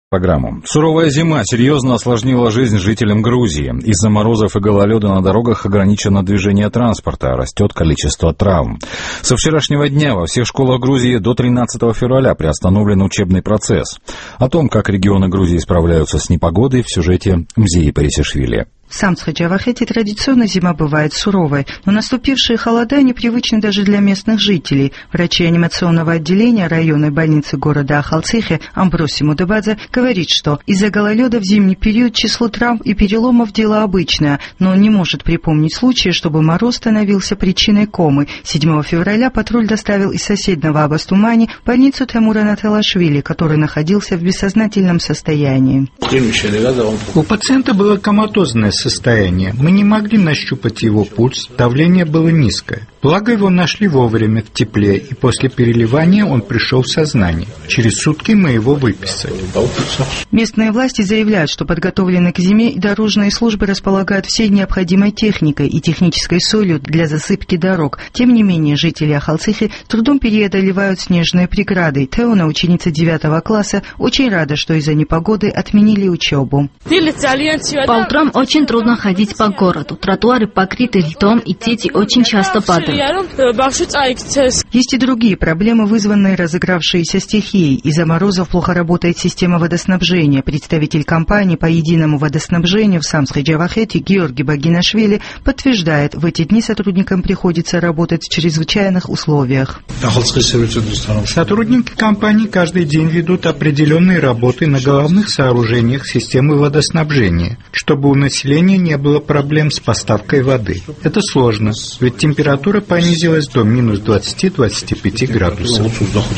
Программу. Суровая зима серьезно осложнила жизнь жителям Грузии. Из-за морозов и гололеда на дорогах ограничено движение транспорта, растет количество травм. Со вчерашнего дня во всех школах Грузии до 13 февраля приостановлен учебный процесс. О том, как регионы Грузии справляются с непогодой, в сюжете Мзии Парисишвили. В Самсхе-Джавахете традиционно зима бывает суровой, но наступившие холода непривычны даже для местных жителей. Врач реанимационного отделения районной больницы города Ахалцихе Амброси Мудабадзе говорит, что из-за гололеда в зимний период число травм и переломов дело обычное, но он не может припомнить случая, чтобы мороз становился причиной комы. 7 февраля патруль доставил из соседнего Абастумани в больницу Темура Наталашвили, который находился в бессознательном состоянии. У пациента было коматозное состояние. Мы не могли нащупать его пульс, давление было низкое. Благо его нашли вовремя в тепле, и после переливания он пришел в сознание. Через сутки мы его выписали. Местные власти заявляют, что подготовлены к зиме и дорожные службы располагают всей необходимой техникой и технической солью для засыпки дорог. Тем не менее, жители Ахалцихи трудом преодолевают снежные преграды. Теона, ученица 9 класса, очень рада, что из-за непогоды отменили учебу. По утрам очень трудно ходить по городу. Тротуары покрыты льдом, и дети очень часто падают. Есть и другие проблемы, вызванные разыгравшейся стихией. Из-за морозов плохо работает система водоснабжения. Представитель компании по единому водоснабжению в Самсхе-Джавахете Георгий Багинашвили подтверждает, в эти дни сотрудникам приходится работать в чрезвычайных условиях. Сотрудники компании каждый день ведут определенные работы на головных сооружениях системы водоснабжения, чтобы у населения не было проблем с поставкой воды. Это сложно, ведь температура понизилась до минус 20-25 градусов.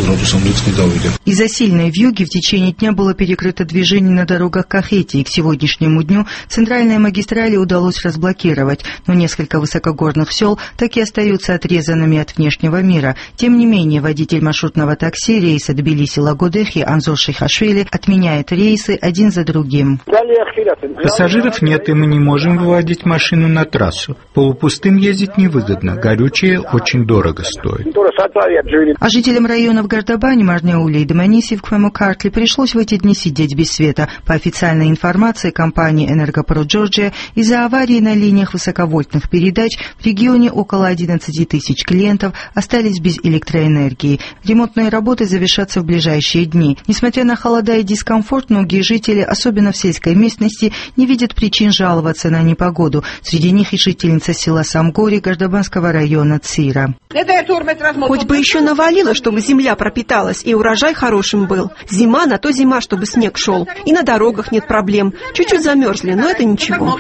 Из-за сильной вьюги в течение дня было перекрыто движение на дорогах Кахети, и к сегодняшнему дню центральные магистрали удалось разблокировать, но несколько высокогорных сел так и остаются отрезанными от внешнего мира. Тем не менее, водитель маршрутного такси рейса Тбилиси-Лагодехи Анзор Шейхашвили отменяет рейсы один за другим. Пассажиров нет, и мы не можем выводить машину на трассу. Полупустым ездить невыгодно, горючее очень дорого стоит. А жителям районов Гардабани, Марнеуле и Деманиси в Квему-Картли пришлось в эти дни сидеть без света. По официальной информации компании «Энергопро Джорджия», из-за аварии на линиях высоковольтных передач в регионе около 11 тысяч клиентов остались без электроэнергии. Ремонтные работы завершатся в ближайшие дни. Несмотря на холода и дискомфорт, многие жители, особенно в сельской местности, не видят причин жаловаться на непогоду. Среди них и жительница села Самгори Гардабанского района Цира. Хоть бы еще навалило, чтобы земля пропиталась и урожай хорошим был. Зима на то зима, чтобы снег шел. И на дорогах нет проблем. Чуть-чуть замерзли, но это ничего.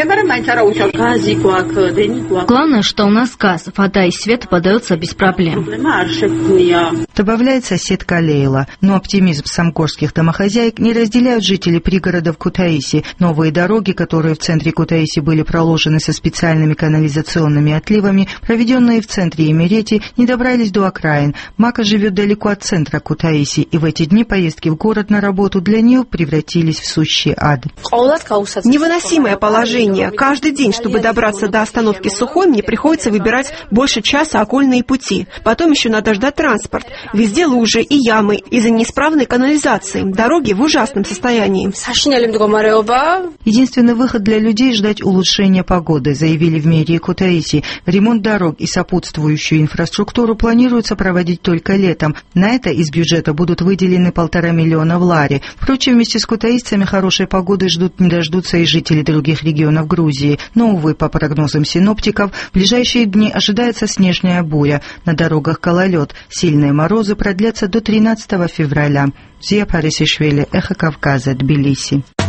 Главное, что у нас газ, вода и свет подаются без проблем. Добавляет соседка Лейла. Но оптимизм самгорских домохозяек не разделяют жители пригородов Кутаиси. Новые дороги, которые в центре Кутаиси были проложены со специальными канализационными отливами, проведенные в центре Эмерети, не добрались до окраин. Мака живет далеко от центра Кутаиси, и в эти дни поездки в город на работу для нее превратились в сущий ад. Невыносимое положение. Каждый день, чтобы добраться до остановки Сухой, мне приходится выбирать больше часа окольные пути. Потом еще надо ждать транспорт. Везде лужи и ямы из-за неисправной канализации. Дороги в ужасном состоянии. Единственный выход для людей — ждать улучшения погоды, заявили в мэрии Кутаиси. Ремонт дорог и сопутствующую инфраструктуру планируется проводить только летом. На это из бюджета будут выделены 1,5 миллиона в лари. Впрочем, вместе с кутаисцами хорошей погоды ждут не дождутся и жители других регионов Грузии. Но, увы, по прогнозам синоптиков, в ближайшие дни ожидается снежная буря. На дорогах гололед. Сильные морозы продлятся до 13 февраля. Мзия Парисишвили, Эхо Кавказа, Тбилиси.